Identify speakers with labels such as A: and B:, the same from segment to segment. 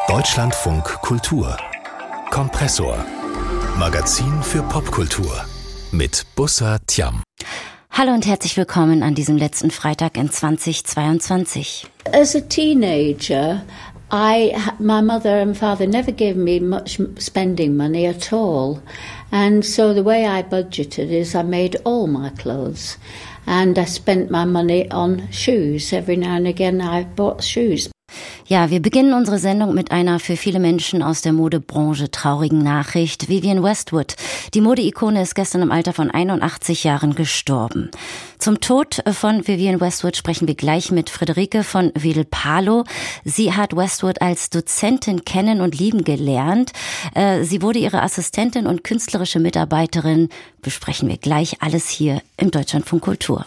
A: Deutschlandfunk Kultur. Kompressor. Magazin für Popkultur. Mit Bussa Thiam.
B: Hallo und herzlich willkommen an diesem letzten Freitag in 2022.
C: As a teenager, my mother and father never gave me much spending money at all. And so the way I budgeted is I made all my clothes. And I spent my money on shoes. Every now and again I bought shoes.
B: Ja, wir beginnen unsere Sendung mit einer für viele Menschen aus der Modebranche traurigen Nachricht. Vivienne Westwood, die Modeikone, ist gestern im Alter von 81 Jahren gestorben. Zum Tod von Vivienne Westwood sprechen wir gleich mit Friederike von Wedel-Palo. Sie hat Westwood als Dozentin kennen und lieben gelernt. Sie wurde ihre Assistentin und künstlerische Mitarbeiterin. Besprechen wir gleich alles hier im Deutschlandfunk Kultur.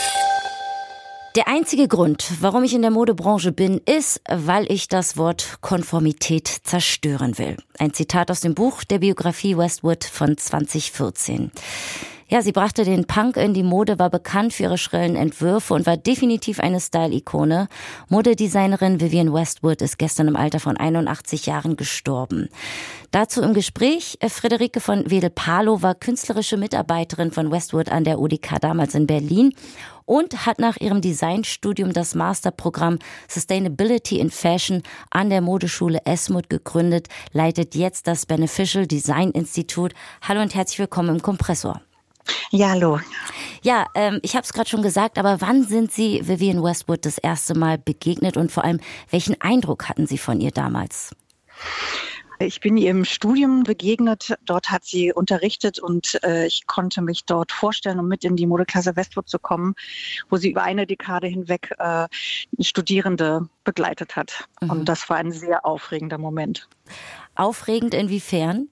B: Der einzige Grund, warum ich in der Modebranche bin, ist, weil ich das Wort Konformität zerstören will. Ein Zitat aus dem Buch der Biografie Westwood von 2014. Ja, sie brachte den Punk in die Mode, war bekannt für ihre schrillen Entwürfe und war definitiv eine Style-Ikone. Modedesignerin Vivienne Westwood ist gestern im Alter von 81 Jahren gestorben. Dazu im Gespräch, Friederike von Wedel-Palo war künstlerische Mitarbeiterin von Westwood an der UDK damals in Berlin und hat nach ihrem Designstudium das Masterprogramm Sustainability in Fashion an der Modeschule Esmod gegründet, leitet jetzt das Beneficial Design Institute. Hallo und herzlich willkommen im Kompressor.
D: Ja, hallo.
B: Ja, ich habe es gerade schon gesagt, aber wann sind Sie Vivienne Westwood das erste Mal begegnet und vor allem, welchen Eindruck hatten Sie von ihr damals?
D: Ich bin ihr im Studium begegnet, dort hat sie unterrichtet und ich konnte mich dort vorstellen, um mit in die Modeklasse Westwood zu kommen, wo sie über eine Dekade hinweg Studierende begleitet hat. Mhm. Und das war ein sehr aufregender Moment.
B: Aufregend inwiefern?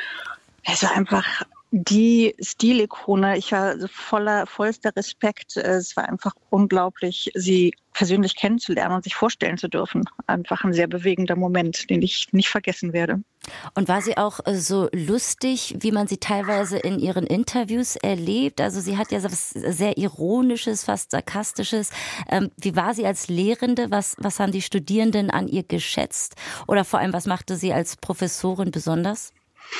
D: Es war einfach die Stilikone. Ich war vollster Respekt. Es war einfach unglaublich, sie persönlich kennenzulernen und sich vorstellen zu dürfen. Einfach ein sehr bewegender Moment, den ich nicht vergessen werde.
B: Und war sie auch so lustig, wie man sie teilweise in ihren Interviews erlebt? Also sie hat ja was sehr Ironisches, fast Sarkastisches. Wie war sie als Lehrende? Was haben die Studierenden an ihr geschätzt? Oder vor allem, was machte sie als Professorin besonders?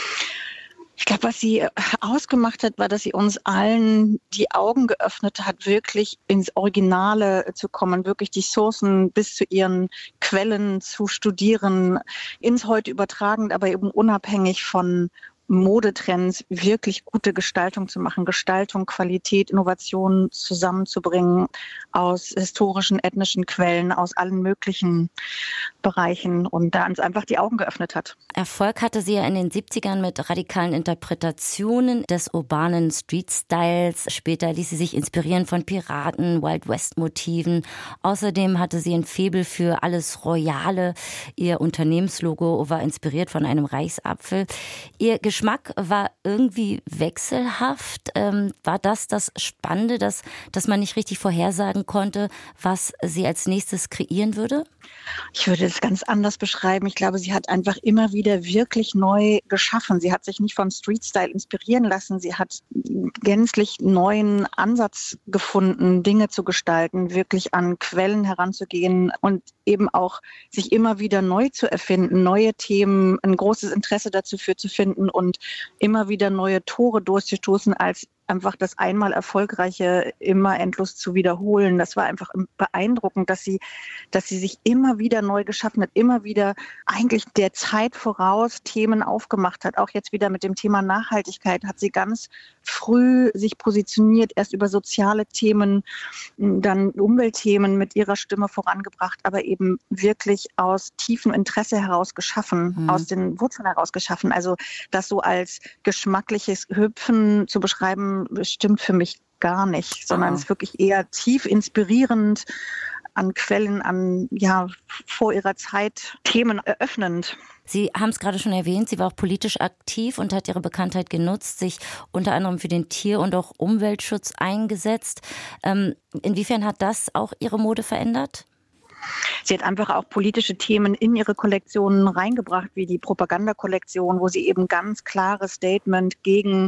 D: Ich glaube, was sie ausgemacht hat, war, dass sie uns allen die Augen geöffnet hat, wirklich ins Originale zu kommen, wirklich die Sourcen bis zu ihren Quellen zu studieren, ins Heute übertragend, aber eben unabhängig von Modetrends wirklich gute Gestaltung zu machen, Gestaltung, Qualität, Innovation zusammenzubringen aus historischen, ethnischen Quellen, aus allen möglichen Bereichen und da uns einfach die Augen geöffnet hat.
B: Erfolg hatte sie ja in den 70ern mit radikalen Interpretationen des urbanen Street-Styles. Später ließ sie sich inspirieren von Piraten, Wild West-Motiven. Außerdem hatte sie ein Faible für alles Royale. Ihr Unternehmenslogo war inspiriert von einem Reichsapfel. Ihr Geschmack war irgendwie wechselhaft. War das Spannende, dass man nicht richtig vorhersagen konnte, was sie als nächstes kreieren würde?
D: Ich würde es ganz anders beschreiben. Ich glaube, sie hat einfach immer wieder wirklich neu geschaffen. Sie hat sich nicht vom Street-Style inspirieren lassen. Sie hat gänzlich neuen Ansatz gefunden, Dinge zu gestalten, wirklich an Quellen heranzugehen und eben auch sich immer wieder neu zu erfinden, neue Themen, ein großes Interesse dafür zu finden und immer wieder neue Tore durchzustoßen, als einfach das einmal Erfolgreiche immer endlos zu wiederholen. Das war einfach beeindruckend, dass sie sich immer wieder neu geschaffen hat, immer wieder eigentlich der Zeit voraus Themen aufgemacht hat. Auch jetzt wieder mit dem Thema Nachhaltigkeit hat sie ganz früh sich positioniert, erst über soziale Themen, dann Umweltthemen mit ihrer Stimme vorangebracht, aber eben wirklich aus tiefem Interesse heraus geschaffen, aus den Wurzeln heraus geschaffen. Also das so als geschmackliches Hüpfen zu beschreiben, stimmt für mich gar nicht, sondern es ist wirklich eher tief inspirierend, an Quellen, vor ihrer Zeit Themen eröffnend.
B: Sie haben es gerade schon erwähnt, sie war auch politisch aktiv und hat ihre Bekanntheit genutzt, sich unter anderem für den Tier- und auch Umweltschutz eingesetzt. Inwiefern hat das auch ihre Mode verändert?
D: Sie hat einfach auch politische Themen in ihre Kollektionen reingebracht, wie die Propagandakollektion, wo sie eben ganz klares Statement gegen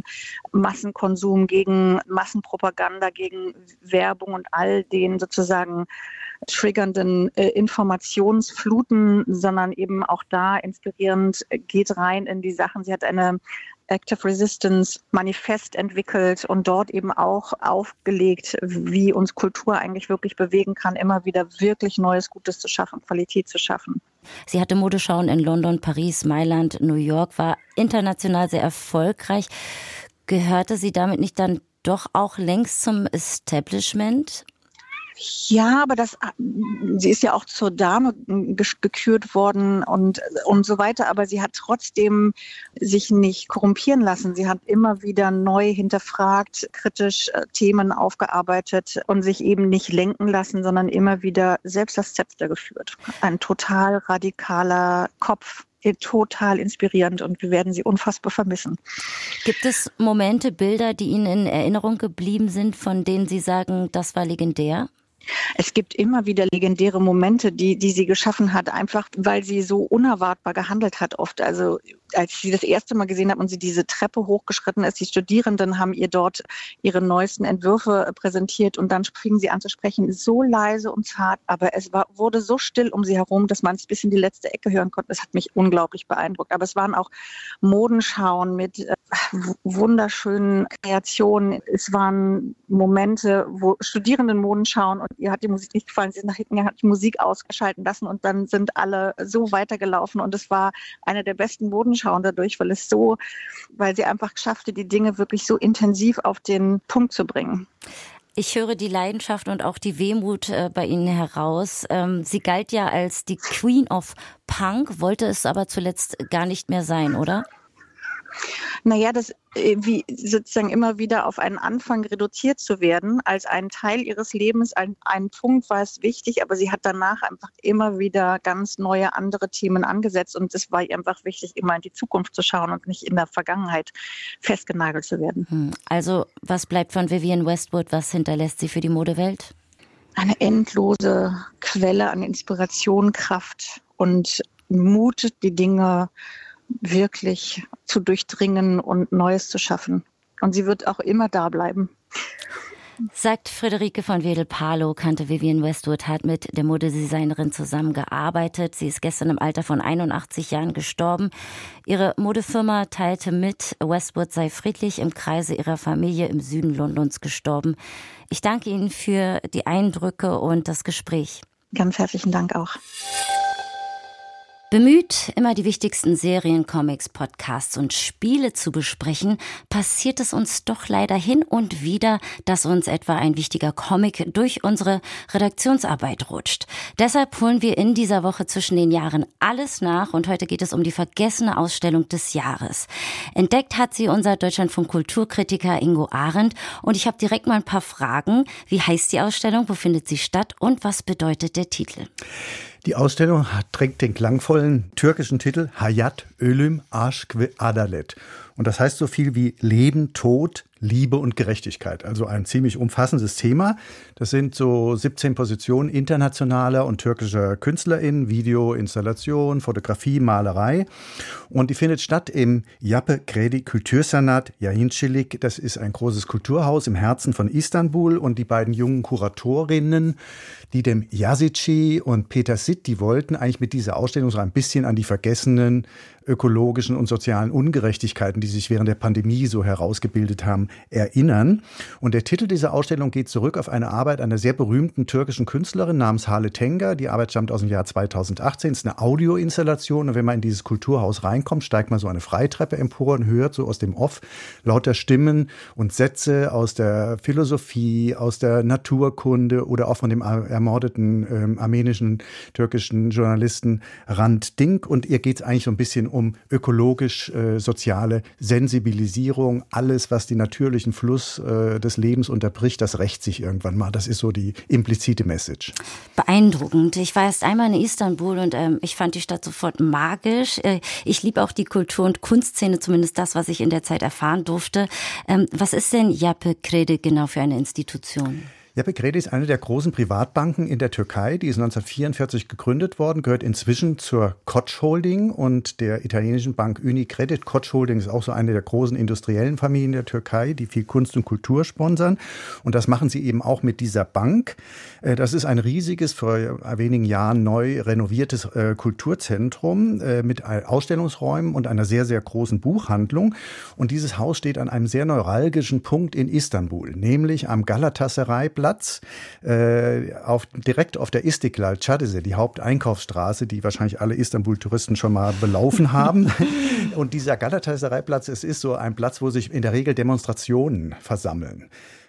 D: Massenkonsum, gegen Massenpropaganda, gegen Werbung und all den sozusagen triggernden Informationsfluten, sondern eben auch da inspirierend, geht rein in die Sachen. Sie hat eine Active Resistance Manifest entwickelt und dort eben auch aufgelegt, wie uns Kultur eigentlich wirklich bewegen kann, immer wieder wirklich Neues, Gutes zu schaffen, Qualität zu schaffen.
B: Sie hatte Modeschauen in London, Paris, Mailand, New York, war international sehr erfolgreich. Gehörte sie damit nicht dann doch auch längst zum Establishment?
D: Ja, aber sie ist ja auch zur Dame gekürt worden und so weiter, aber sie hat trotzdem sich nicht korrumpieren lassen. Sie hat immer wieder neu hinterfragt, kritisch Themen aufgearbeitet und sich eben nicht lenken lassen, sondern immer wieder selbst das Zepter geführt. Ein total radikaler Kopf. Total inspirierend und wir werden sie unfassbar vermissen.
B: Gibt es Momente, Bilder, die Ihnen in Erinnerung geblieben sind, von denen Sie sagen, das war legendär?
D: Es gibt immer wieder legendäre Momente, die sie geschaffen hat, einfach weil sie so unerwartbar gehandelt hat oft. Also als ich sie das erste Mal gesehen habe und sie diese Treppe hochgeschritten ist, die Studierenden haben ihr dort ihre neuesten Entwürfe präsentiert und dann fingen sie an zu sprechen, so leise und zart, aber wurde so still um sie herum, dass man es bis in die letzte Ecke hören konnte. Das hat mich unglaublich beeindruckt. Aber es waren auch Modenschauen mit wunderschönen Kreationen. Es waren Momente, wo Studierenden Moden schauen und ihr hat die Musik nicht gefallen. Sie sind nach hinten, hat die Musik ausgeschalten lassen und dann sind alle so weitergelaufen und es war eine der besten Modenschauen dadurch, weil sie einfach schaffte, die Dinge wirklich so intensiv auf den Punkt zu bringen.
B: Ich höre die Leidenschaft und auch die Wehmut bei Ihnen heraus. Sie galt ja als die Queen of Punk, wollte es aber zuletzt gar nicht mehr sein, oder?
D: Naja, das wie sozusagen immer wieder auf einen Anfang reduziert zu werden, als einen Teil ihres Lebens, ein Punkt war es wichtig, aber sie hat danach einfach immer wieder ganz neue andere Themen angesetzt und es war ihr einfach wichtig, immer in die Zukunft zu schauen und nicht in der Vergangenheit festgenagelt zu werden.
B: Also was bleibt von Vivienne Westwood, was hinterlässt sie für die Modewelt?
D: Eine endlose Quelle an Inspiration, Kraft und Mut, die Dinge wirklich zu durchdringen und Neues zu schaffen. Und sie wird auch immer da bleiben.
B: Sagt Friederike von Wedel-Palow, kannte Vivienne Westwood, hat mit der Modedesignerin zusammengearbeitet. Sie ist gestern im Alter von 81 Jahren gestorben. Ihre Modefirma teilte mit, Westwood sei friedlich im Kreise ihrer Familie im Süden Londons gestorben. Ich danke Ihnen für die Eindrücke und das Gespräch.
D: Ganz herzlichen Dank auch.
B: Bemüht, immer die wichtigsten Serien, Comics, Podcasts und Spiele zu besprechen, passiert es uns doch leider hin und wieder, dass uns etwa ein wichtiger Comic durch unsere Redaktionsarbeit rutscht. Deshalb holen wir in dieser Woche zwischen den Jahren alles nach und heute geht es um die vergessene Ausstellung des Jahres. Entdeckt hat sie unser Deutschlandfunk Kulturkritiker Ingo Arendt und ich habe direkt mal ein paar Fragen. Wie heißt die Ausstellung, wo findet sie statt und was bedeutet der Titel?
E: Die Ausstellung trägt den klangvollen türkischen Titel Hayat, Ölüm, Aşk ve Adalet. Und das heißt so viel wie Leben, Tod, Liebe und Gerechtigkeit. Also ein ziemlich umfassendes Thema. Das sind so 17 Positionen internationaler und türkischer KünstlerInnen, Video, Installation, Fotografie, Malerei. Und die findet statt im Yapı Kredi Kültürsanat Yayıncılık. Das ist ein großes Kulturhaus im Herzen von Istanbul. Und die beiden jungen Kuratorinnen, Didem Yazici und Peter Sitt, die wollten eigentlich mit dieser Ausstellung so ein bisschen an die vergessenen ökologischen und sozialen Ungerechtigkeiten, die sich während der Pandemie so herausgebildet haben, erinnern. Und der Titel dieser Ausstellung geht zurück auf eine Arbeit einer sehr berühmten türkischen Künstlerin namens Hale Tenga. Die Arbeit stammt aus dem Jahr 2018. Es ist eine Audioinstallation. Und wenn man in dieses Kulturhaus reinkommt, steigt man so eine Freitreppe empor und hört so aus dem Off lauter Stimmen und Sätze aus der Philosophie, aus der Naturkunde oder auch von dem ermordeten armenischen, türkischen Journalisten Hrant Dink. Und ihr geht es eigentlich so ein bisschen um ökologisch-soziale Sensibilisierung. Alles, was den natürlichen Fluss des Lebens unterbricht, das rächt sich irgendwann mal. Das ist so die implizite Message.
B: Beeindruckend. Ich war erst einmal in Istanbul und ich fand die Stadt sofort magisch. Ich liebe auch die Kultur- und Kunstszene, zumindest das, was ich in der Zeit erfahren durfte. Was ist denn Yapı Kredi genau für eine Institution?
E: Yapı Kredi ist eine der großen Privatbanken in der Türkei. Die ist 1944 gegründet worden, gehört inzwischen zur Koç Holding und der italienischen Bank Unicredit. Koç Holding ist auch so eine der großen industriellen Familien der Türkei, die viel Kunst und Kultur sponsern. Und das machen sie eben auch mit dieser Bank. Das ist ein riesiges, vor wenigen Jahren neu renoviertes Kulturzentrum mit Ausstellungsräumen und einer sehr, sehr großen Buchhandlung. Und dieses Haus steht an einem sehr neuralgischen Punkt in Istanbul, nämlich am Galatasaray-Platz, direkt auf der Istiklal Caddesi, die Haupteinkaufsstraße, die wahrscheinlich alle Istanbul-Touristen schon mal belaufen haben. Und dieser Galatasaray-Platz, es ist so ein Platz, wo sich in der Regel Demonstrationen versammeln.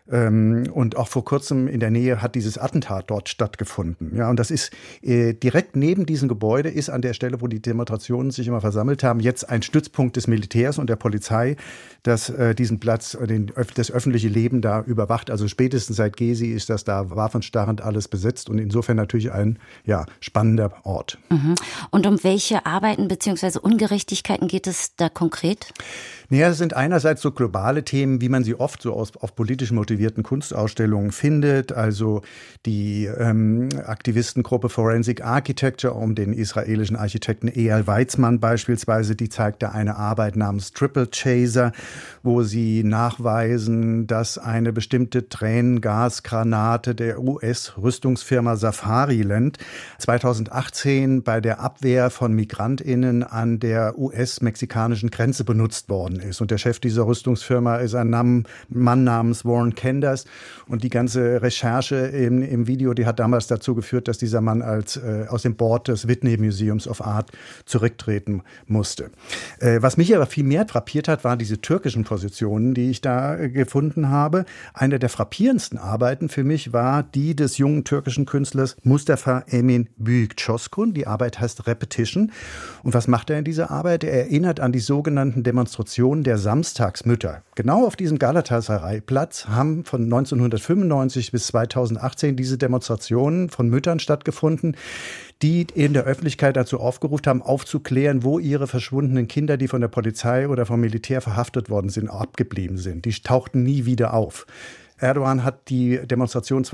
E: Und auch vor kurzem in der Nähe hat dieses Attentat dort stattgefunden. Ja, und das ist direkt neben diesem Gebäude ist an der Stelle, wo die Demonstrationen sich immer versammelt haben, jetzt ein Stützpunkt des Militärs und der Polizei, das diesen Platz, das öffentliche Leben da überwacht. Also spätestens seit Gezi ist das da waffenstarrend alles besetzt und insofern natürlich ein spannender Ort.
B: Mhm. Und um welche Arbeiten bzw. Ungerechtigkeiten geht es da konkret?
E: Naja, es sind einerseits so globale Themen, wie man sie oft so auf politisch motivierten Kunstausstellungen findet. Also die Aktivistengruppe Forensic Architecture um den israelischen Architekten Eyal Weizmann beispielsweise, die zeigte eine Arbeit namens Triple Chaser, wo sie nachweisen, dass eine bestimmte Tränengasgranate der US-Rüstungsfirma Safariland 2018 bei der Abwehr von MigrantInnen an der US-mexikanischen Grenze benutzt worden ist. Und der Chef dieser Rüstungsfirma ist ein Mann namens Warren Kenders. Und die ganze Recherche im Video, die hat damals dazu geführt, dass dieser Mann aus dem Board des Whitney Museums of Art zurücktreten musste. Was mich aber viel mehr frappiert hat, waren diese türkischen Positionen, die ich da gefunden habe. Eine der frappierendsten Arbeiten für mich war die des jungen türkischen Künstlers Mustafa Emin Büyükçoskun. Die Arbeit heißt Repetition. Und was macht er in dieser Arbeit? Er erinnert an die sogenannten Demonstrationen der Samstagsmütter. Genau auf diesem Galatasaray-Platz haben von 1995 bis 2018 diese Demonstrationen von Müttern stattgefunden, die in der Öffentlichkeit dazu aufgerufen haben, aufzuklären, wo ihre verschwundenen Kinder, die von der Polizei oder vom Militär verhaftet worden sind, abgeblieben sind. Die tauchten nie wieder auf. Erdogan hat die Demonstration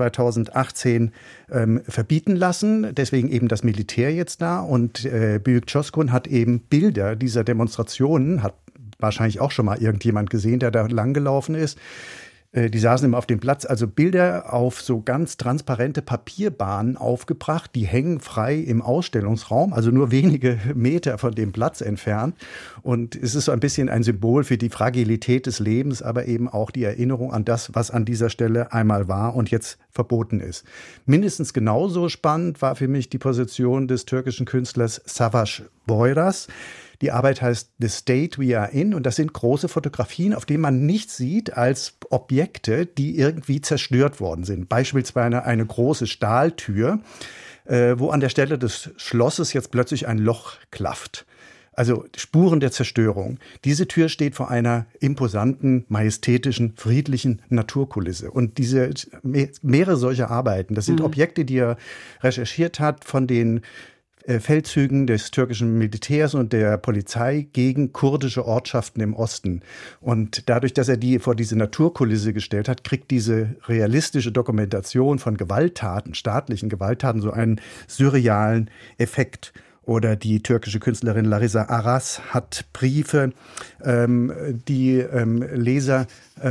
E: 2018 verbieten lassen, deswegen eben das Militär jetzt da. Und Büyükçoskun hat eben Bilder dieser Demonstrationen, hat wahrscheinlich auch schon mal irgendjemand gesehen, der da langgelaufen ist. Die saßen immer auf dem Platz, also Bilder auf so ganz transparente Papierbahnen aufgebracht, die hängen frei im Ausstellungsraum, also nur wenige Meter von dem Platz entfernt. Und es ist so ein bisschen ein Symbol für die Fragilität des Lebens, aber eben auch die Erinnerung an das, was an dieser Stelle einmal war und jetzt verboten ist. Mindestens genauso spannend war für mich die Position des türkischen Künstlers Savaş Boyraz. Die Arbeit heißt The State We Are In und das sind große Fotografien, auf denen man nichts sieht als Objekte, die irgendwie zerstört worden sind. Beispielsweise eine große Stahltür, wo an der Stelle des Schlosses jetzt plötzlich ein Loch klafft. Also Spuren der Zerstörung. Diese Tür steht vor einer imposanten, majestätischen, friedlichen Naturkulisse. Und mehrere solcher Arbeiten, das sind Objekte, die er recherchiert hat von den Feldzügen des türkischen Militärs und der Polizei gegen kurdische Ortschaften im Osten. Und dadurch, dass er die vor diese Naturkulisse gestellt hat, kriegt diese realistische Dokumentation von Gewalttaten, staatlichen Gewalttaten, so einen surrealen Effekt. Oder die türkische Künstlerin Larissa Aras hat Briefe, die Leser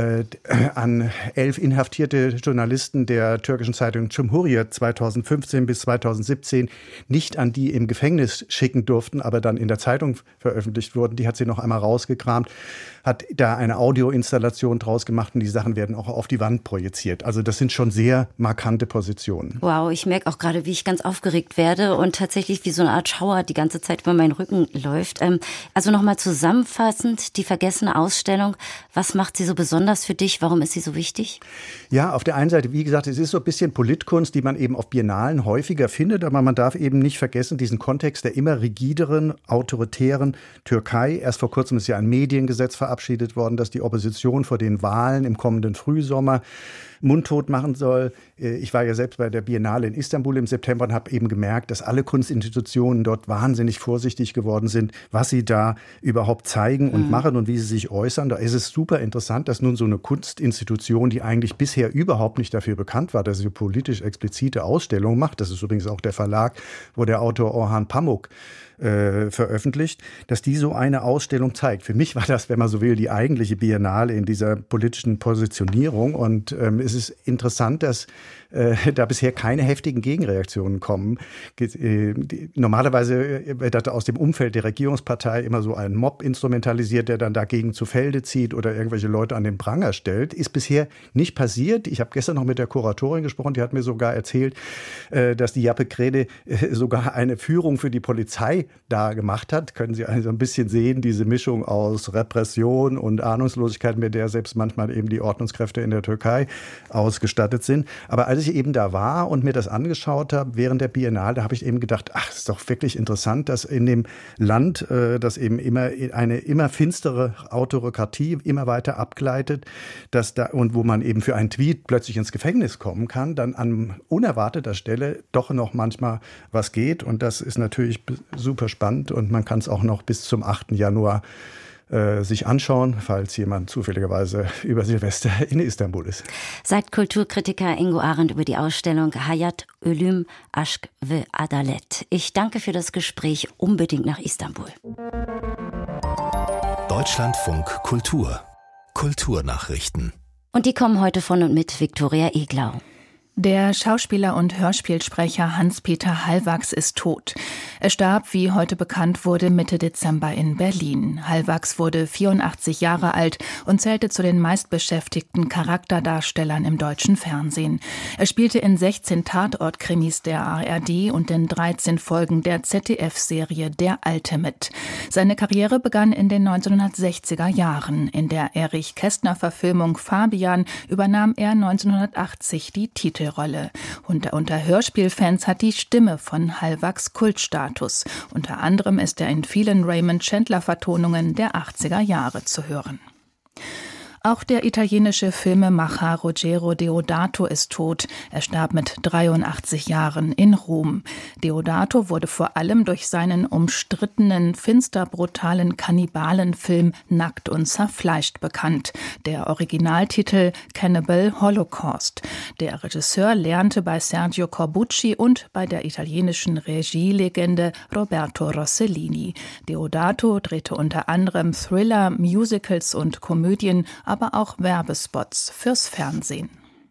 E: an 11 inhaftierte Journalisten der türkischen Zeitung Cumhuriyet 2015 bis 2017 nicht an die im Gefängnis schicken durften, aber dann in der Zeitung veröffentlicht wurden. Die hat sie noch einmal rausgekramt, hat da eine Audioinstallation draus gemacht und die Sachen werden auch auf die Wand projiziert. Also das sind schon sehr markante Positionen.
B: Wow, ich merke auch gerade, wie ich ganz aufgeregt werde und tatsächlich wie so eine Art Schauer die ganze Zeit über meinen Rücken läuft. Also nochmal zusammenfassend, die vergessene Ausstellung, was macht sie so besonders für dich? Warum ist sie so wichtig?
E: Ja, auf der einen Seite, wie gesagt, es ist so ein bisschen Politkunst, die man eben auf Biennalen häufiger findet, aber man darf eben nicht vergessen, diesen Kontext der immer rigideren, autoritären Türkei. Erst vor kurzem ist ja ein Mediengesetz verabschiedet worden, das die Opposition vor den Wahlen im kommenden Frühsommer mundtot machen soll. Ich war ja selbst bei der Biennale in Istanbul im September und habe eben gemerkt, dass alle Kunstinstitutionen dort wahnsinnig vorsichtig geworden sind, was sie da überhaupt zeigen und machen und wie sie sich äußern. Da ist es super interessant, dass nun so eine Kunstinstitution, die eigentlich bisher überhaupt nicht dafür bekannt war, dass sie politisch explizite Ausstellungen macht, das ist übrigens auch der Verlag, wo der Autor Orhan Pamuk veröffentlicht, dass die so eine Ausstellung zeigt. Für mich war das, wenn man so will, die eigentliche Biennale in dieser politischen Positionierung. Und es ist interessant, dass da bisher keine heftigen Gegenreaktionen kommen. Normalerweise wird aus dem Umfeld der Regierungspartei immer so ein Mob instrumentalisiert, der dann dagegen zu Felde zieht oder irgendwelche Leute an den Pranger stellt. Ist bisher nicht passiert. Ich habe gestern noch mit der Kuratorin gesprochen, die hat mir sogar erzählt, dass die Jappe Krede sogar eine Führung für die Polizei da gemacht hat. Können Sie also ein bisschen sehen, diese Mischung aus Repression und Ahnungslosigkeit, mit der selbst manchmal eben die Ordnungskräfte in der Türkei ausgestattet sind. Aber als ich eben da war und mir das angeschaut habe während der Biennale, da habe ich eben gedacht, ach, ist doch wirklich interessant, dass in dem Land, das eben eine immer finstere Autokratie immer weiter abgleitet, dass da, und wo man eben für einen Tweet plötzlich ins Gefängnis kommen kann, dann an unerwarteter Stelle doch noch manchmal was geht. Und das ist natürlich super spannend und man kann es auch noch bis zum 8. Januar sich anschauen, falls jemand zufälligerweise über Silvester in Istanbul ist.
B: Sagt Kulturkritiker Ingo Arendt über die Ausstellung Hayat Ölüm Aşk ve Adalet. Ich danke für das Gespräch. Unbedingt nach Istanbul.
A: Deutschlandfunk Kultur. Kulturnachrichten.
B: Und die kommen heute von und mit Viktoria Eglau.
F: Der Schauspieler und Hörspielsprecher Hans-Peter Hallwachs ist tot. Er starb, wie heute bekannt wurde, Mitte Dezember in Berlin. Hallwachs wurde 84 Jahre alt und zählte zu den meistbeschäftigten Charakterdarstellern im deutschen Fernsehen. Er spielte in 16 Tatort-Krimis der ARD und in 13 Folgen der ZDF-Serie Der Alte mit. Seine Karriere begann in den 1960er Jahren. In der Erich-Kästner-Verfilmung Fabian übernahm er 1980 die Titelrolle. Und unter Hörspielfans hat die Stimme von Hallwachs Kultstatus. Unter anderem ist er in vielen Raymond Chandler-Vertonungen der 80er Jahre zu hören. Auch der italienische Filmemacher Ruggero Deodato ist tot. Er starb mit 83 Jahren in Rom. Deodato wurde vor allem durch seinen umstrittenen, finster brutalen Kannibalenfilm Nackt und zerfleischt bekannt. Der Originaltitel Cannibal Holocaust. Der Regisseur lernte bei Sergio Corbucci und bei der italienischen Regielegende Roberto Rossellini. Deodato drehte unter anderem Thriller, Musicals und Komödien, aber auch Werbespots fürs Fernsehen.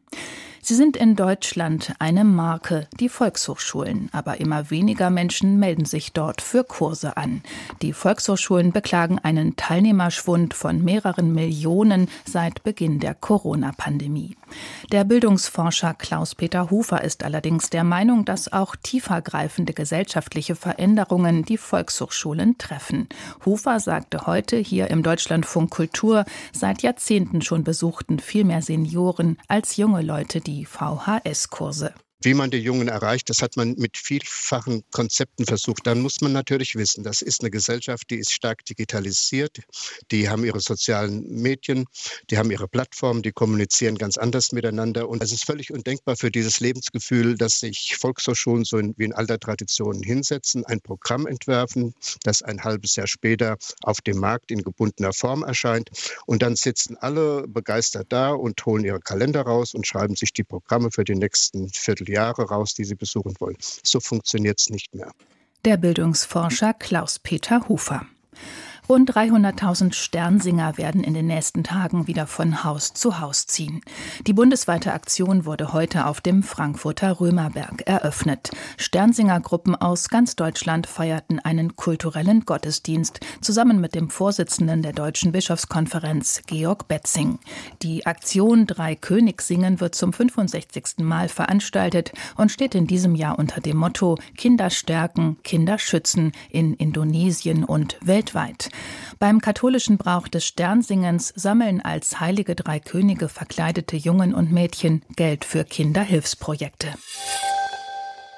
F: Sie sind in Deutschland eine Marke, die Volkshochschulen. Aber immer weniger Menschen melden sich dort für Kurse an. Die Volkshochschulen beklagen einen Teilnehmerschwund von mehreren Millionen seit Beginn der Corona-Pandemie. Der Bildungsforscher Klaus-Peter Hufer ist allerdings der Meinung, dass auch tiefergreifende gesellschaftliche Veränderungen die Volkshochschulen treffen. Hufer sagte heute hier im Deutschlandfunk Kultur, seit Jahrzehnten schon besuchten viel mehr Senioren als junge Leute die VHS-Kurse.
G: Wie man die Jungen erreicht, das hat man mit vielfachen Konzepten versucht. Dann muss man natürlich wissen, das ist eine Gesellschaft, die ist stark digitalisiert. Die haben ihre sozialen Medien, die haben ihre Plattformen, die kommunizieren ganz anders miteinander. Und es ist völlig undenkbar für dieses Lebensgefühl, dass sich Volkshochschulen so wie in alter Tradition hinsetzen, ein Programm entwerfen, das ein halbes Jahr später auf dem Markt in gebundener Form erscheint. Und dann sitzen alle begeistert da und holen ihre Kalender raus und schreiben sich die Programme für die nächsten Vierteljahre raus, die sie besuchen wollen. So funktioniert es nicht mehr.
F: Der Bildungsforscher Klaus-Peter Hufer. Rund 300.000 Sternsinger werden in den nächsten Tagen wieder von Haus zu Haus ziehen. Die bundesweite Aktion wurde heute auf dem Frankfurter Römerberg eröffnet. Sternsingergruppen aus ganz Deutschland feierten einen kulturellen Gottesdienst zusammen mit dem Vorsitzenden der Deutschen Bischofskonferenz, Georg Betzing. Die Aktion Drei König singen wird zum 65. Mal veranstaltet und steht in diesem Jahr unter dem Motto Kinder stärken, Kinder schützen in Indonesien und weltweit. Beim katholischen Brauch des Sternsingens sammeln als heilige drei Könige verkleidete Jungen und Mädchen Geld für Kinderhilfsprojekte.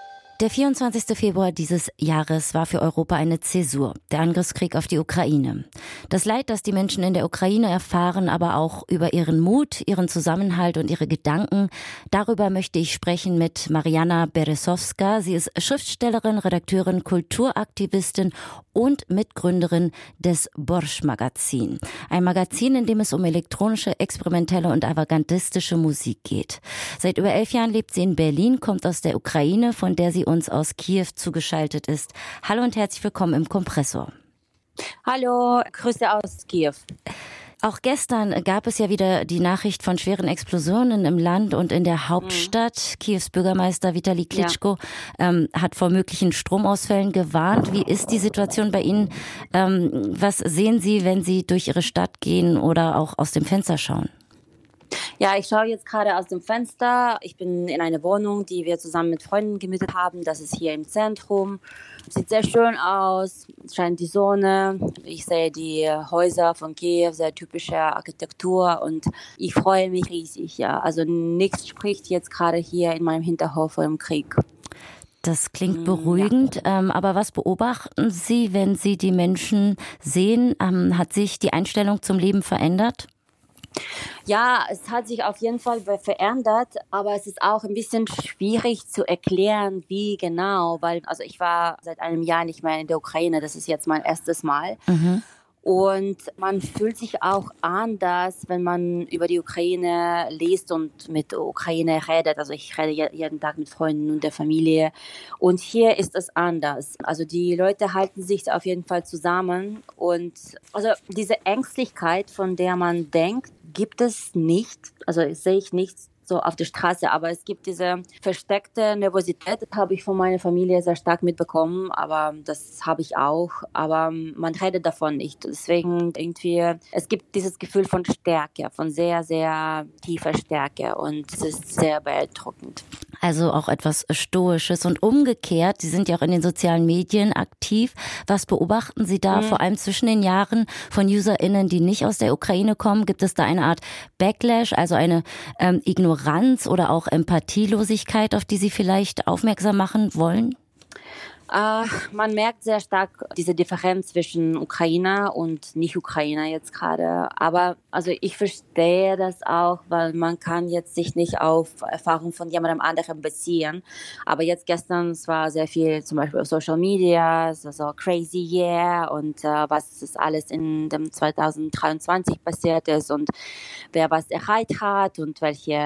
B: Der 24. Februar dieses Jahres war für Europa eine Zäsur, der Angriffskrieg auf die Ukraine. Das Leid, das die Menschen in der Ukraine erfahren, aber auch über ihren Mut, ihren Zusammenhalt und ihre Gedanken, darüber möchte ich sprechen mit Marianna Beresowska. Sie ist Schriftstellerin, Redakteurin, Kulturaktivistin und Mitgründerin des Borsch-Magazin. Ein Magazin, in dem es um elektronische, experimentelle und avantgardistische Musik geht. Seit über 11 Jahren lebt sie in Berlin, kommt aus der Ukraine, von der sie uns aus Kiew zugeschaltet ist. Hallo und herzlich willkommen im Kompressor.
H: Hallo, Grüße aus Kiew.
B: Auch gestern gab es ja wieder die Nachricht von schweren im Land und in der Hauptstadt. Kiews Bürgermeister Vitali Klitschko hat vor möglichen Stromausfällen gewarnt. Wie ist die Situation bei Ihnen? Was sehen Sie, wenn Sie durch Ihre Stadt gehen oder auch aus dem Fenster schauen?
H: Ja, ich schaue jetzt gerade aus dem Fenster. Ich bin in einer Wohnung, die wir zusammen mit Freunden gemietet haben. Das ist hier im Zentrum. Sieht sehr schön aus, es scheint die Sonne. Ich sehe die Häuser von Kiew, sehr typische Architektur und ich freue mich riesig. Ja. Also nichts spricht jetzt gerade hier in meinem Hinterhof vor dem Krieg.
B: Das klingt beruhigend, aber was beobachten Sie, wenn Sie die Menschen sehen? Hat sich die Einstellung zum Leben verändert?
H: Ja, es hat sich auf jeden Fall verändert, aber es ist auch ein bisschen schwierig zu erklären, wie genau, weil also ich war seit einem Jahr nicht mehr in der Ukraine, das ist jetzt mein erstes Mal. Und man fühlt sich auch anders, wenn man über die Ukraine liest und mit der Ukraine redet. Also ich rede jeden Tag mit Freunden und der Familie. Und hier ist es anders. Also die Leute halten sich auf jeden Fall zusammen. Und also diese Ängstlichkeit, von der man denkt, gibt es nicht. Also sehe ich nicht so auf der Straße, aber es gibt diese versteckte Nervosität, das habe ich von meiner Familie sehr stark mitbekommen, aber das habe ich auch, aber man redet davon nicht. Deswegen irgendwie, es gibt dieses Gefühl von Stärke, von sehr, sehr tiefer Stärke und es ist sehr beeindruckend.
B: Also auch etwas Stoisches und umgekehrt, Sie sind ja auch in den sozialen Medien aktiv. Was beobachten Sie da, vor allem zwischen den Jahren von UserInnen, die nicht aus der Ukraine kommen? Gibt es da eine Art Backlash, also eine Ignoranz oder auch Empathielosigkeit, auf die Sie vielleicht aufmerksam machen wollen?
H: Man merkt sehr stark diese Differenz zwischen Ukrainer und Nicht-Ukrainer jetzt gerade. Aber also ich verstehe das auch, weil man kann jetzt sich nicht auf Erfahrung von jemandem anderem beziehen. Aber jetzt gestern, es war sehr viel zum Beispiel auf Social Media, so crazy year und was ist alles in dem 2023 passiert ist und wer was erreicht hat und welche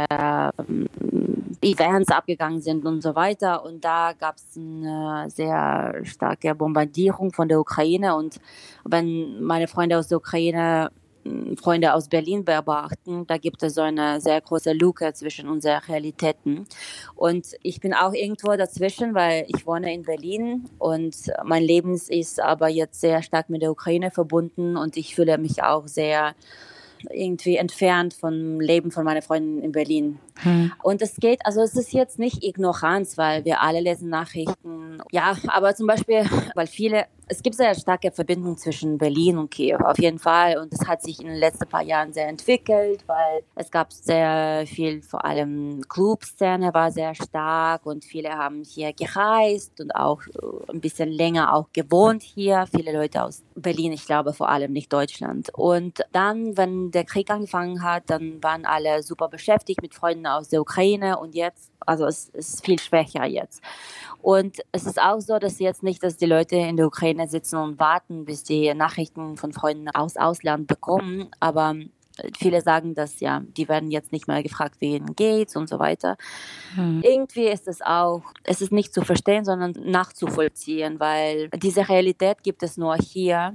H: Events abgegangen sind und so weiter. Und da gab es eine sehr starke Bombardierung von der Ukraine. Und wenn meine Freunde aus der Ukraine Freunde aus Berlin beobachten, da gibt es so eine sehr große Lücke zwischen unseren Realitäten. Und ich bin auch irgendwo dazwischen, weil ich wohne in Berlin und mein Leben ist aber jetzt sehr stark mit der Ukraine verbunden und ich fühle mich auch sehr irgendwie entfernt vom Leben von meinen Freunden in Berlin. Und es ist jetzt nicht Ignoranz, weil wir alle lesen Nachrichten. Ja, aber zum Beispiel, weil es gibt sehr starke Verbindungen zwischen Berlin und Kiew, auf jeden Fall. Und es hat sich in den letzten paar Jahren sehr entwickelt, weil es gab sehr viel, vor allem Clubszene war sehr stark und viele haben hier gereist und auch ein bisschen länger auch gewohnt hier. Viele Leute aus Berlin, ich glaube vor allem nicht Deutschland. Und dann, wenn der Krieg angefangen hat, dann waren alle super beschäftigt mit Freunden aus der Ukraine und jetzt, also es ist viel schwächer jetzt. Und es ist auch so, dass die Leute in der Ukraine sitzen und warten, bis die Nachrichten von Freunden aus Ausland bekommen, aber viele sagen, dass die werden jetzt nicht mehr gefragt, wie ihnen geht's und so weiter. Irgendwie ist es ist nicht zu verstehen, sondern nachzuvollziehen, weil diese Realität gibt es nur hier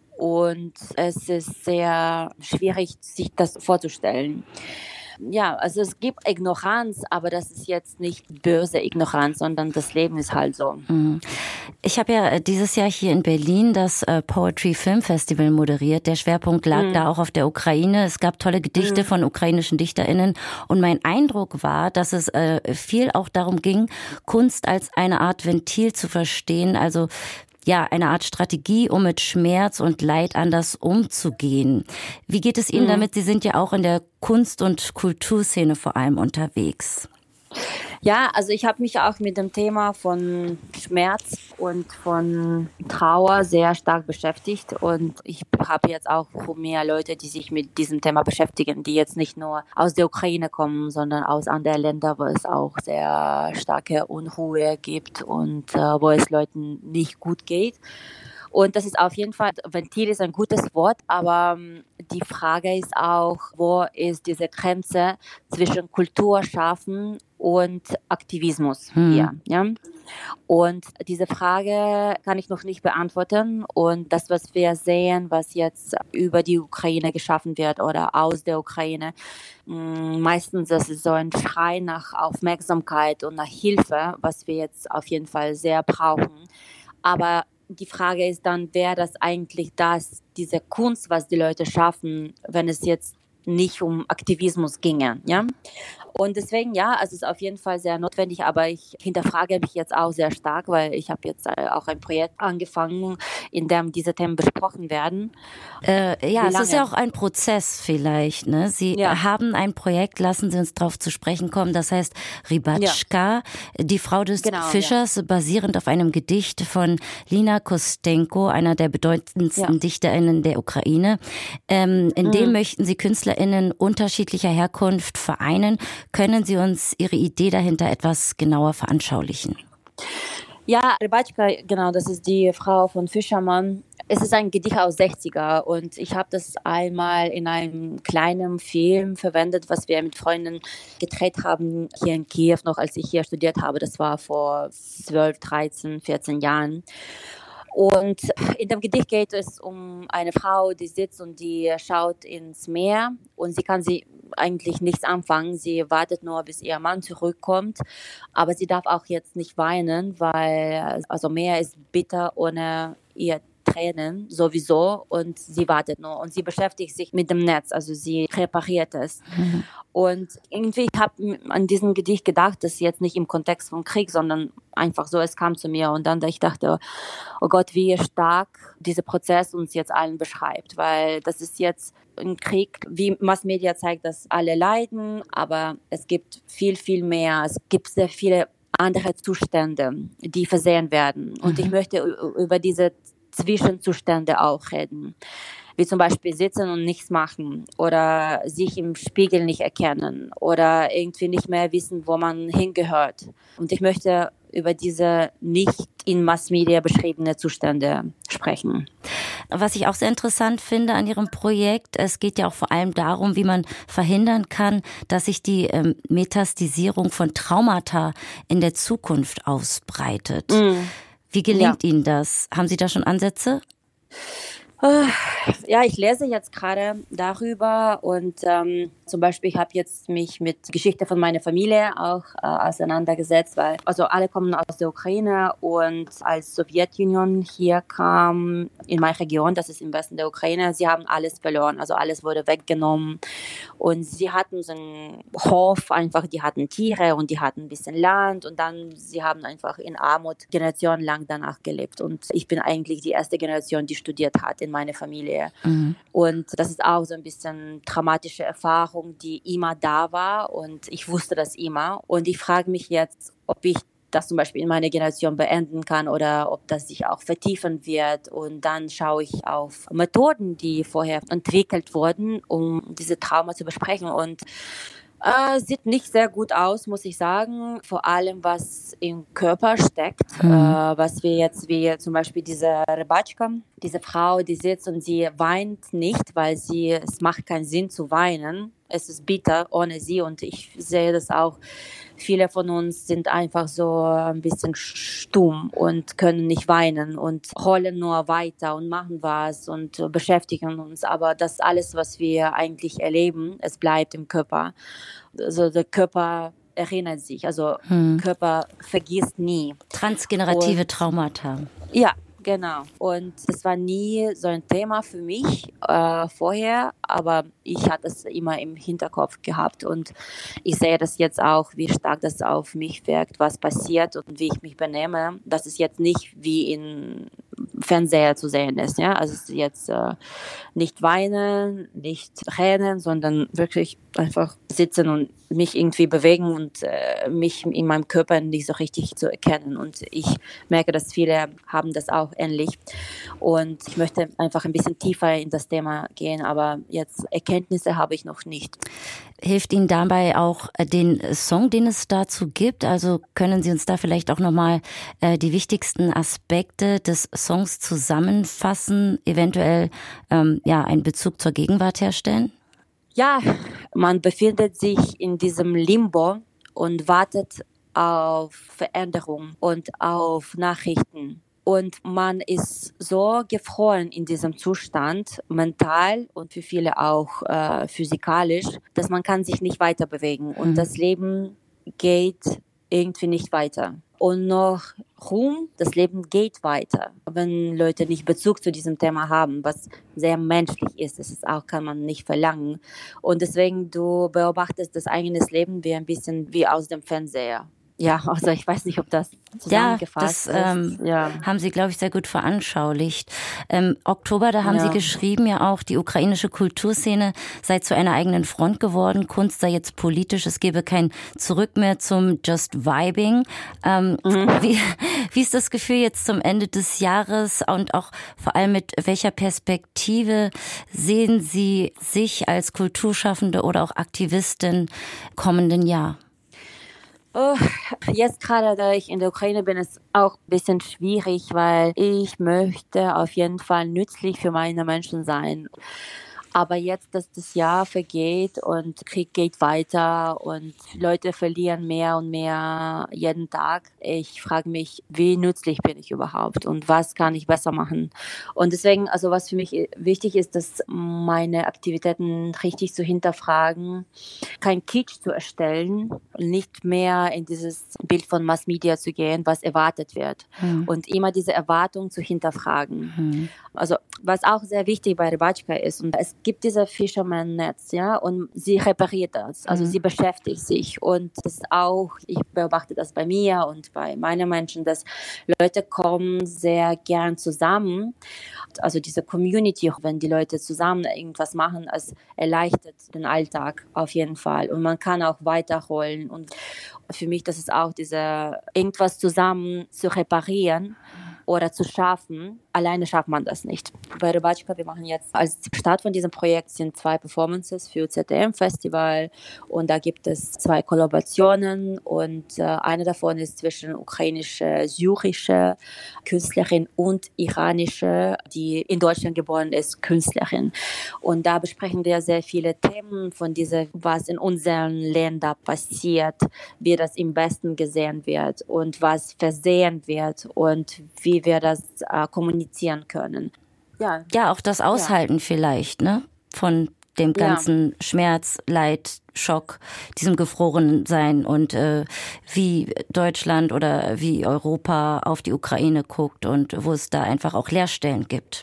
H: und es ist sehr schwierig, sich das vorzustellen. Ja, also es gibt Ignoranz, aber das ist jetzt nicht böse Ignoranz, sondern das Leben ist halt so.
B: Ich habe ja dieses Jahr hier in Berlin das Poetry Film Festival moderiert. Der Schwerpunkt lag da auch auf der Ukraine. Es gab tolle Gedichte von ukrainischen DichterInnen und mein Eindruck war, dass es viel auch darum ging, Kunst als eine Art Ventil zu verstehen, also eine Art Strategie, um mit Schmerz und Leid anders umzugehen. Wie geht es Ihnen damit? Sie sind ja auch in der Kunst- und Kulturszene vor allem unterwegs.
H: Ja, also ich habe mich auch mit dem Thema von Schmerz und von Trauer sehr stark beschäftigt und ich habe jetzt auch mehr Leute, die sich mit diesem Thema beschäftigen, die jetzt nicht nur aus der Ukraine kommen, sondern aus anderen Ländern, wo es auch sehr starke Unruhe gibt und wo es Leuten nicht gut geht. Und das ist auf jeden Fall, Ventil ist ein gutes Wort, aber die Frage ist auch, wo ist diese Grenze zwischen Kultur schaffen und Aktivismus hier, ja? Und diese Frage kann ich noch nicht beantworten. Und das, was wir sehen, was jetzt über die Ukraine geschaffen wird oder aus der Ukraine, meistens das ist so ein Schrei nach Aufmerksamkeit und nach Hilfe, was wir jetzt auf jeden Fall sehr brauchen. Aber die Frage ist dann, wäre das eigentlich diese Kunst, was die Leute schaffen, wenn es jetzt nicht um Aktivismus ginge, ja? Und deswegen, ja, also es ist auf jeden Fall sehr notwendig, aber ich hinterfrage mich jetzt auch sehr stark, weil ich habe jetzt auch ein Projekt angefangen, in dem diese Themen besprochen werden.
B: Ja, es ist ja auch ein Prozess vielleicht, ne? Sie haben ein Projekt, lassen Sie uns darauf zu sprechen kommen, das heißt Rybatschka, die Frau des Fischers, basierend auf einem Gedicht von Lina Kostenko, einer der bedeutendsten DichterInnen der Ukraine. In dem möchten Sie KünstlerInnen unterschiedlicher Herkunft vereinen. Können Sie uns Ihre Idee dahinter etwas genauer veranschaulichen?
H: Ja, Rybatschka, genau, das ist die Frau von Fischermann. Es ist ein Gedicht aus 60er und ich habe das einmal in einem kleinen Film verwendet, was wir mit Freunden gedreht haben hier in Kiew, noch als ich hier studiert habe. Das war vor 12, 13, 14 Jahren. Und in dem Gedicht geht es um eine Frau, die sitzt und die schaut ins Meer und sie kann eigentlich nichts anfangen. Sie wartet nur, bis ihr Mann zurückkommt. Aber sie darf auch jetzt nicht weinen, weil also Meer ist bitter ohne ihr Tränen sowieso und sie wartet nur und sie beschäftigt sich mit dem Netz, also sie repariert es. Und irgendwie, ich habe an diesem Gedicht gedacht, das jetzt nicht im Kontext von Krieg, sondern einfach so, es kam zu mir und dann ich dachte, oh Gott, wie stark dieser Prozess uns jetzt allen beschreibt, weil das ist jetzt ein Krieg, wie Massmedia zeigt, dass alle leiden, aber es gibt viel, viel mehr, es gibt sehr viele andere Zustände, die versehen werden und ich möchte über diese Zwischenzustände auch reden, wie zum Beispiel sitzen und nichts machen oder sich im Spiegel nicht erkennen oder irgendwie nicht mehr wissen, wo man hingehört. Und ich möchte über diese nicht in Massmedia beschriebene Zustände sprechen.
B: Was ich auch sehr interessant finde an Ihrem Projekt, es geht ja auch vor allem darum, wie man verhindern kann, dass sich die Metastasierung von Traumata in der Zukunft ausbreitet. Wie gelingt Ihnen das? Haben Sie da schon Ansätze?
H: Ja, ich lese jetzt gerade darüber und zum Beispiel, ich habe jetzt mich mit Geschichte von meiner Familie auch auseinandergesetzt, weil also alle kommen aus der Ukraine und als Sowjetunion hier kam in meine Region, das ist im Westen der Ukraine, sie haben alles verloren, also alles wurde weggenommen und sie hatten so einen Hof, einfach, die hatten Tiere und die hatten ein bisschen Land und dann, sie haben einfach in Armut generationenlang danach gelebt und ich bin eigentlich die erste Generation, die studiert hat in meiner Familie. Und das ist auch so ein bisschen traumatische Erfahrung, die immer da war und ich wusste das immer. Und ich frage mich jetzt, ob ich das zum Beispiel in meiner Generation beenden kann oder ob das sich auch vertiefen wird. Und dann schaue ich auf Methoden, die vorher entwickelt wurden, um diese Trauma zu besprechen. Und sieht nicht sehr gut aus, muss ich sagen. Vor allem, was im Körper steckt. Was wir jetzt, wie zum Beispiel diese Rybatschka, diese Frau, die sitzt und sie weint nicht, weil es macht keinen Sinn zu weinen. Es ist bitter ohne sie und ich sehe das auch. Viele von uns sind einfach so ein bisschen stumm und können nicht weinen und rollen nur weiter und machen was und beschäftigen uns. Aber das alles, was wir eigentlich erleben, es bleibt im Körper. Also der Körper erinnert sich, also Körper vergisst nie.
B: Transgenerative Traumata.
H: Ja. Genau. Und das war nie so ein Thema für mich vorher, aber ich hatte es immer im Hinterkopf gehabt und ich sehe das jetzt auch, wie stark das auf mich wirkt, was passiert und wie ich mich benehme. Das ist jetzt nicht wie in Fernseher zu sehen ist. Ja? Also es ist jetzt nicht weinen, nicht tränen, sondern wirklich einfach sitzen und mich irgendwie bewegen und mich in meinem Körper nicht so richtig zu erkennen. Und ich merke, dass viele haben das auch ähnlich. Und ich möchte einfach ein bisschen tiefer in das Thema gehen, aber jetzt Erkenntnisse habe ich noch nicht.
B: Hilft Ihnen dabei auch den Song, den es dazu gibt? Also können Sie uns da vielleicht auch nochmal die wichtigsten Aspekte des Songs zusammenfassen, eventuell einen Bezug zur Gegenwart herstellen?
H: Ja, man befindet sich in diesem Limbo und wartet auf Veränderung und auf Nachrichten. Und man ist so gefroren in diesem Zustand, mental und für viele auch physikalisch, dass man kann sich nicht weiter bewegen. Und das Leben geht irgendwie nicht weiter. Und noch Ruhm, das Leben geht weiter. Wenn Leute nicht Bezug zu diesem Thema haben, was sehr menschlich ist, das ist auch, kann man nicht verlangen. Und deswegen, du beobachtest das eigene Leben wie ein bisschen wie aus dem Fernseher. Ja, also ich weiß nicht, ob das zusammengefasst ist.
B: Haben Sie, glaube ich, sehr gut veranschaulicht. Oktober, da haben Sie geschrieben, ja auch, die ukrainische Kulturszene sei zu einer eigenen Front geworden. Kunst sei jetzt politisch, es gebe kein Zurück mehr zum Just Vibing. Wie ist das Gefühl jetzt zum Ende des Jahres und auch vor allem mit welcher Perspektive sehen Sie sich als Kulturschaffende oder auch Aktivistin kommenden Jahr?
H: Jetzt gerade, da ich in der Ukraine bin, ist auch ein bisschen schwierig, weil ich möchte auf jeden Fall nützlich für meine Menschen sein. Aber jetzt, dass das Jahr vergeht und Krieg geht weiter und Leute verlieren mehr und mehr jeden Tag, ich frage mich, wie nützlich bin ich überhaupt und was kann ich besser machen? Und deswegen, also was für mich wichtig ist, dass meine Aktivitäten richtig zu hinterfragen, kein Kitsch zu erstellen, nicht mehr in dieses Bild von Mass Media zu gehen, was erwartet wird und immer diese Erwartung zu hinterfragen. Also was auch sehr wichtig bei Rybacka ist, und es gibt diese Fisherman-Netz, ja, und sie repariert das, also sie beschäftigt sich und das ist auch, ich beobachte das bei mir und bei meinen Menschen, dass Leute kommen sehr gern zusammen, also diese Community, wenn die Leute zusammen irgendwas machen, es erleichtert den Alltag auf jeden Fall und man kann auch weiterrollen und für mich, das ist auch diese, irgendwas zusammen zu reparieren oder zu schaffen. Alleine schafft man das nicht. Bei Rybacka, wir machen jetzt als Start von diesem Projekt sind 2 Performances für ZDM-Festival und da gibt es 2 Kollaborationen und eine davon ist zwischen ukrainische, syrische Künstlerin und iranische, die in Deutschland geboren ist, Künstlerin. Und da besprechen wir sehr viele Themen von dieser, was in unseren Ländern passiert, wie das im Westen gesehen wird und was versehen wird und wie wir das kommunizieren können.
B: Ja, auch das Aushalten vielleicht, ne? Von dem ganzen Schmerz, Leid, Schock, diesem Gefrorensein und wie Deutschland oder wie Europa auf die Ukraine guckt und wo es da einfach auch Leerstellen gibt.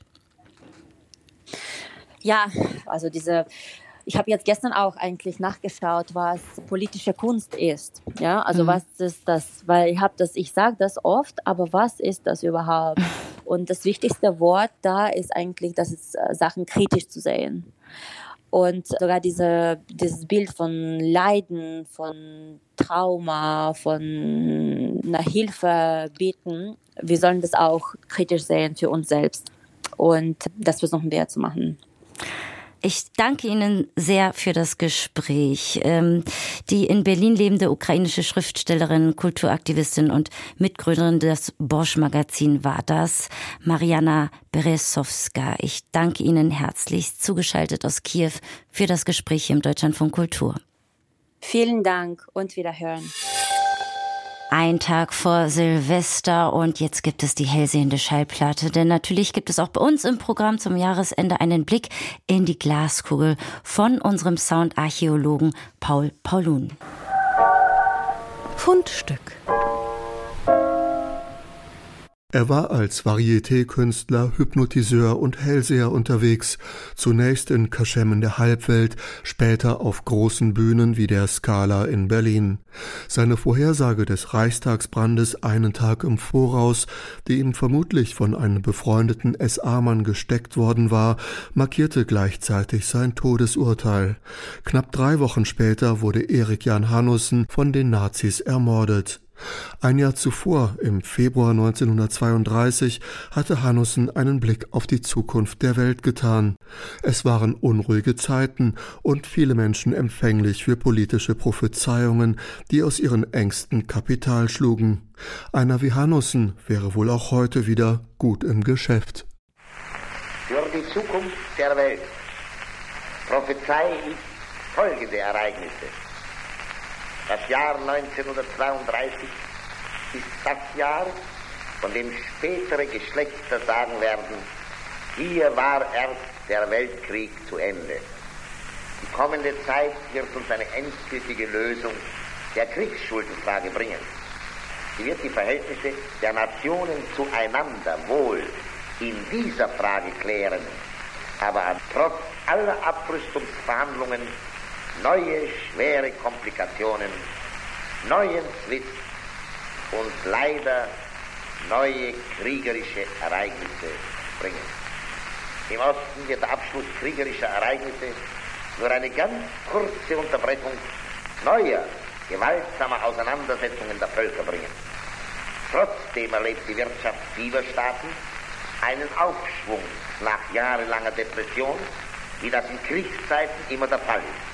B: Ja,
H: also ich habe jetzt gestern auch eigentlich nachgeschaut, was politische Kunst ist. Ja, also was ist das? Weil ich sage das oft, aber was ist das überhaupt? Und das wichtigste Wort da ist eigentlich, dass es Sachen kritisch zu sehen. Und sogar dieses Bild von Leiden, von Trauma, von einer Hilfe bieten, wir sollen das auch kritisch sehen für uns selbst. Und das versuchen wir zu machen.
B: Ich danke Ihnen sehr für das Gespräch. Die in Berlin lebende ukrainische Schriftstellerin, Kulturaktivistin und Mitgründerin des Bosch-Magazin war das, Mariana Berezowska. Ich danke Ihnen herzlichst, zugeschaltet aus Kiew, für das Gespräch hier im Deutschlandfunk Kultur.
H: Vielen Dank und Wiederhören.
B: Ein Tag vor Silvester und jetzt gibt es die hellsehende Schallplatte, denn natürlich gibt es auch bei uns im Programm zum Jahresende einen Blick in die Glaskugel von unserem Soundarchäologen Paul Paulun.
I: Fundstück. Er war als Varieté-Künstler, Hypnotiseur und Hellseher unterwegs, zunächst in Kaschem in der Halbwelt, später auf großen Bühnen wie der Scala in Berlin. Seine Vorhersage des Reichstagsbrandes einen Tag im Voraus, die ihm vermutlich von einem befreundeten SA-Mann gesteckt worden war, markierte gleichzeitig sein Todesurteil. Knapp 3 Wochen später wurde Erik Jan Hanussen von den Nazis ermordet. Ein Jahr zuvor, im Februar 1932, hatte Hanussen einen Blick auf die Zukunft der Welt getan. Es waren unruhige Zeiten und viele Menschen empfänglich für politische Prophezeiungen, die aus ihren Ängsten Kapital schlugen. Einer wie Hanussen wäre wohl auch heute wieder gut im Geschäft.
J: Für die Zukunft der Welt prophezei ich folgende Ereignisse. Das Jahr 1932 ist das Jahr, von dem spätere Geschlechter sagen werden, hier war erst der Weltkrieg zu Ende. Die kommende Zeit wird uns eine endgültige Lösung der Kriegsschuldenfrage bringen. Sie wird die Verhältnisse der Nationen zueinander wohl in dieser Frage klären, aber trotz aller Abrüstungsverhandlungen neue, schwere Komplikationen, neuen Zwist und leider neue kriegerische Ereignisse bringen. Im Osten wird der Abschluss kriegerischer Ereignisse nur eine ganz kurze Unterbrechung neuer, gewaltsamer Auseinandersetzungen der Völker bringen. Trotzdem erlebt die Wirtschaft vieler Staaten einen Aufschwung nach jahrelanger Depression, wie das in Kriegszeiten immer der Fall ist.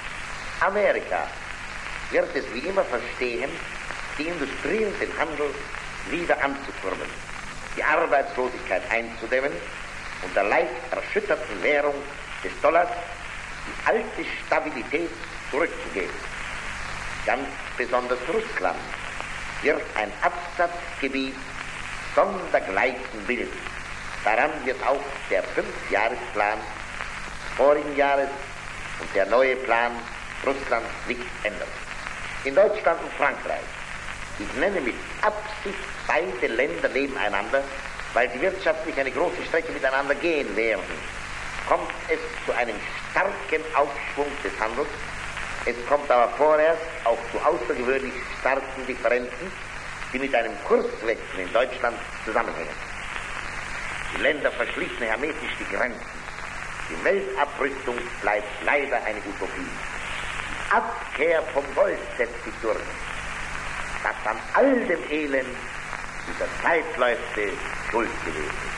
J: Amerika wird es wie immer verstehen, die Industrie und den Handel wieder anzukurbeln, die Arbeitslosigkeit einzudämmen und der leicht erschütterten Währung des Dollars die alte Stabilität zurückzugeben. Ganz besonders Russland wird ein Absatzgebiet sondergleichen bilden. Daran wird auch der 5-Jahresplan des vorigen Jahres und der neue Plan Russland nicht ändern. In Deutschland und Frankreich, ich nenne mit Absicht beide Länder nebeneinander, weil sie wirtschaftlich eine große Strecke miteinander gehen werden, kommt es zu einem starken Aufschwung des Handels. Es kommt aber vorerst auch zu außergewöhnlich starken Differenzen, die mit einem Kurswechsel in Deutschland zusammenhängen. Die Länder verschließen hermetisch die Grenzen. Die Weltabrüstung bleibt leider eine Utopie. Abkehr vom Gold setzt sich durch, das an all dem Elend dieser Zeitläufe schuld gewesen ist.